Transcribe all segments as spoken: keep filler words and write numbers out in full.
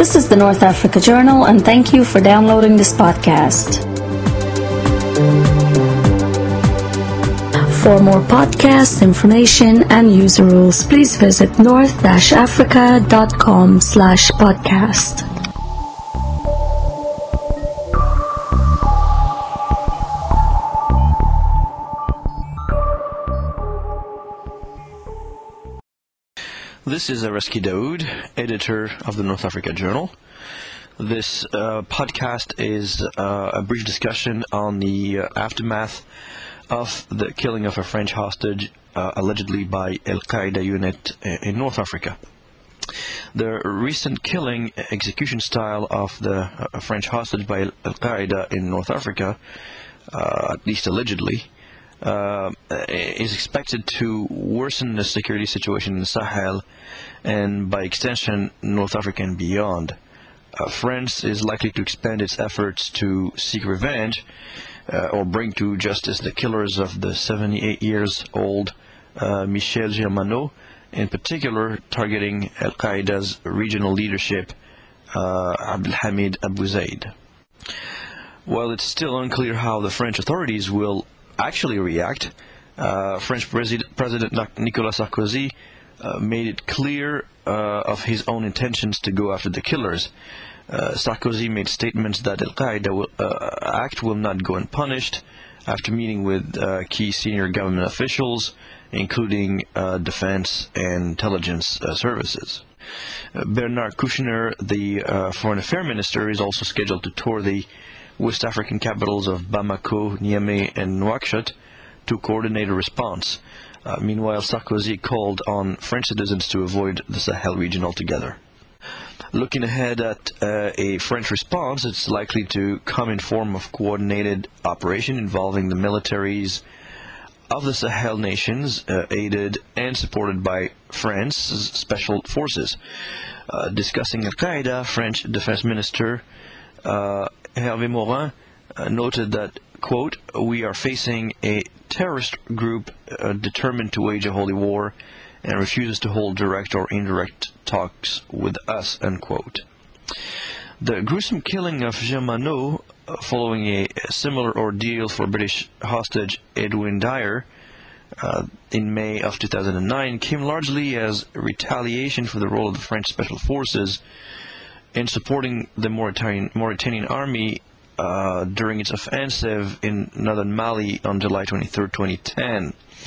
This is the North Africa Journal, and thank you for downloading this podcast. For more podcasts, information, and user rules, please visit north dash africa dot com slash podcast. This is Araski Daoud, editor of the North Africa Journal. This uh, podcast is uh, a brief discussion on the uh, aftermath of the killing of a French hostage, uh, allegedly by Al-Qaeda unit in North Africa. The recent killing execution style of the uh, French hostage by Al-Qaeda in North Africa, uh, at least allegedly, Uh, is expected to worsen the security situation in the Sahel and, by extension, North Africa and beyond. Uh, France is likely to expand its efforts to seek revenge uh, or bring to justice the killers of the seventy-eight years old uh, Michel Germano, in particular targeting Al-Qaeda's regional leadership, uh, Abdelhamid Abu Zaid. While it's still unclear how the French authorities will actually react, uh, French President, President Nicolas Sarkozy uh, made it clear uh, of his own intentions to go after the killers. Uh, Sarkozy made statements that Al-Qaeda will, uh, act will not go unpunished after meeting with uh, key senior government officials, including uh, defense and intelligence uh, services. Uh, Bernard Kouchner, the uh, foreign affairs minister, is also scheduled to tour the West African capitals of Bamako, Niamey, and Nouakchott to coordinate a response. Uh, meanwhile, Sarkozy called on French citizens to avoid the Sahel region altogether. Looking ahead at uh, a French response, it's likely to come in form of coordinated operation involving the militaries of the Sahel nations, uh, aided and supported by France's special forces. Uh, discussing Al-Qaeda, French Defense Minister uh, Hervé Morin uh, noted that, quote, "We are facing a terrorist group uh, determined to wage a holy war and refuses to hold direct or indirect talks with us," unquote. The gruesome killing of Germano, uh, following a, a similar ordeal for British hostage Edwin Dyer uh, in May of two thousand nine, came largely as retaliation for the role of the French Special Forces in supporting the Mauritanian, Mauritanian army uh, during its offensive in northern Mali on July twenty-third, twenty ten.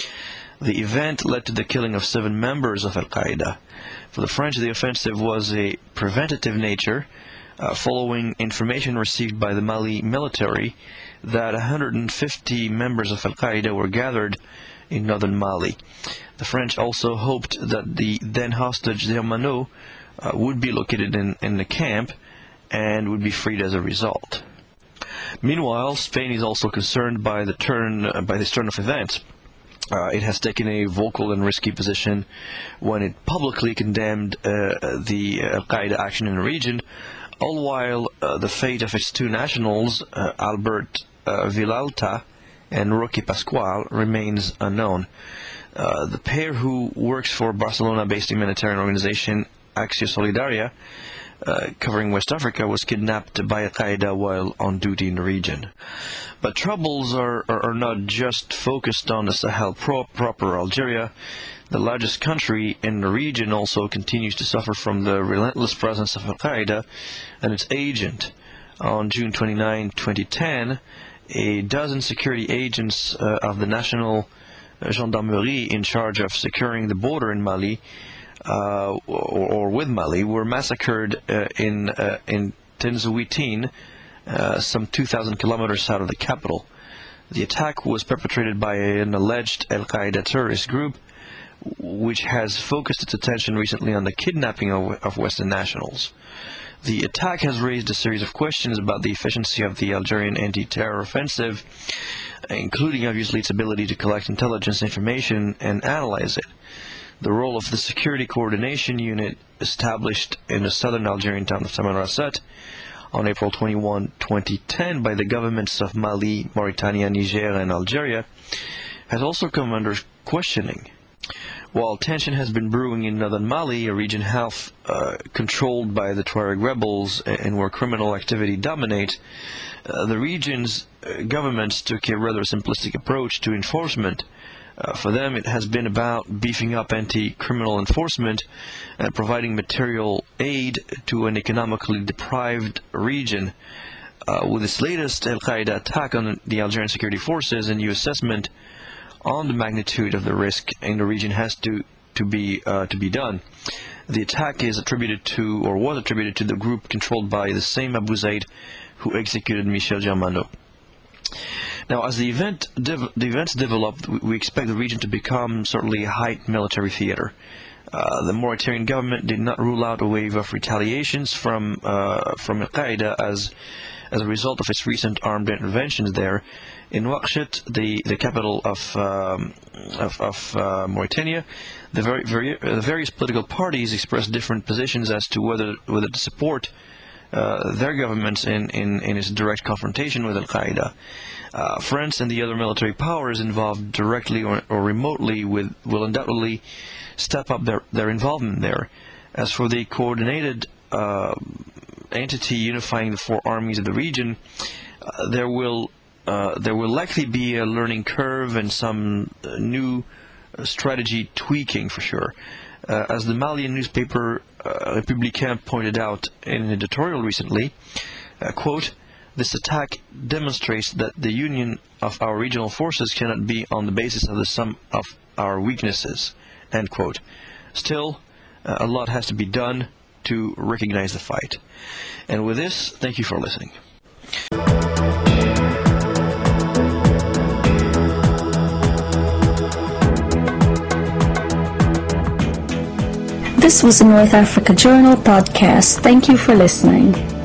The event led to the killing of seven members of Al-Qaeda. For the French, the offensive was a preventative nature, uh, following information received by the Mali military that one hundred fifty members of Al-Qaeda were gathered in northern Mali. The French also hoped that the then hostage Germano Uh, would be located in, in the camp and would be freed as a result. Meanwhile, Spain is also concerned by the turn uh, by this turn of events. Uh, it has taken a vocal and risky position when it publicly condemned uh, the Al-Qaeda action in the region, all while uh, the fate of its two nationals, uh, Albert uh, Vilalta and Roque Pascual, remains unknown. Uh, the pair, who works for Barcelona-based humanitarian organization Acció Solidària, uh, covering West Africa, was kidnapped by Al-Qaeda while on duty in the region. But troubles are, are, are not just focused on the Sahel pro proper. Algeria, the largest country in the region, also continues to suffer from the relentless presence of Al-Qaeda and its agent. On June twenty-ninth, twenty ten, a dozen security agents uh, of the National Gendarmerie in charge of securing the border in Mali Uh, or, or with Mali were massacred uh, in uh, in Tinzouitine, uh, some two thousand kilometers south of the capital. The attack was perpetrated by an alleged Al-Qaeda terrorist group, which has focused its attention recently on the kidnapping of, of Western nationals. The attack has raised a series of questions about the efficiency of the Algerian anti-terror offensive, including obviously its ability to collect intelligence information and analyze it. The role of the Security Coordination Unit, established in the southern Algerian town of Tamanrasset on April twenty-first, twenty ten by the governments of Mali, Mauritania, Niger, and Algeria, has also come under questioning. While tension has been brewing in northern Mali, a region half uh, controlled by the Tuareg rebels and where criminal activity dominates, uh, the region's uh, governments took a rather simplistic approach to enforcement. Uh, for them, it has been about beefing up anti-criminal enforcement and providing material aid to an economically deprived region. Uh, with its latest Al-Qaeda attack on the Algerian security forces, a new assessment on the magnitude of the risk in the region has to to be uh, to be done. The attack is attributed to, or was attributed to, the group controlled by the same Abu Zaid who executed Michel Germano. Now, as the event dev- the events develop, we expect the region to become certainly a high military theater. Uh, the Mauritanian government did not rule out a wave of retaliations from uh, from Al-Qaeda as as a result of its recent armed interventions there. In Nouakchott, the, the capital of um, of, of uh, Mauritania, the, very, very, uh, the various political parties expressed different positions as to whether whether to support uh, their governments in, in, in its direct confrontation with Al-Qaeda. Uh, France and the other military powers involved directly or, or remotely with will undoubtedly step up their, their involvement there. As for the coordinated uh, entity unifying the four armies of the region, uh, there will uh, there will likely be a learning curve and some uh, new uh, strategy tweaking for sure. Uh, as the Malian newspaper uh, Républicain pointed out in an editorial recently, uh, quote, "This attack demonstrates that the union of our regional forces cannot be on the basis of the sum of our weaknesses," end quote. Still, uh, a lot has to be done to recognize the fight. And with this, thank you for listening. This was the North Africa Journal podcast. Thank you for listening.